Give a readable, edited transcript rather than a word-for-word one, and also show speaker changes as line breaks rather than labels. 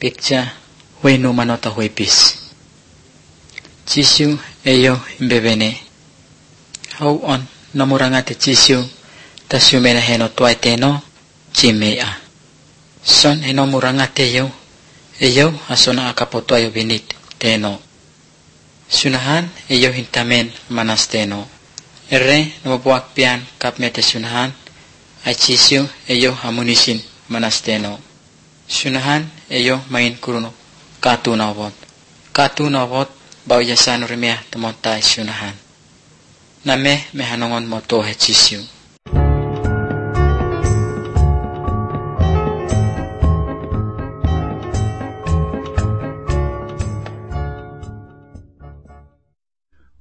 picture hui no manota hui pis. Jisu eyo imbebene. Hau on namurangate Jisu tasumena heno tuaiteno jimea. Son heno murangate eyo asona akapoto ayo binit teno. Sunahan eyo hintamen manas teno. Erre namabuak pian kapmete sunahan ay Jisu eyo hamunisin manas teno. Sunahan eyo main kuruno katu nawot bau yasan remea temontai sunahan. Name mehanongon moto he Jisu.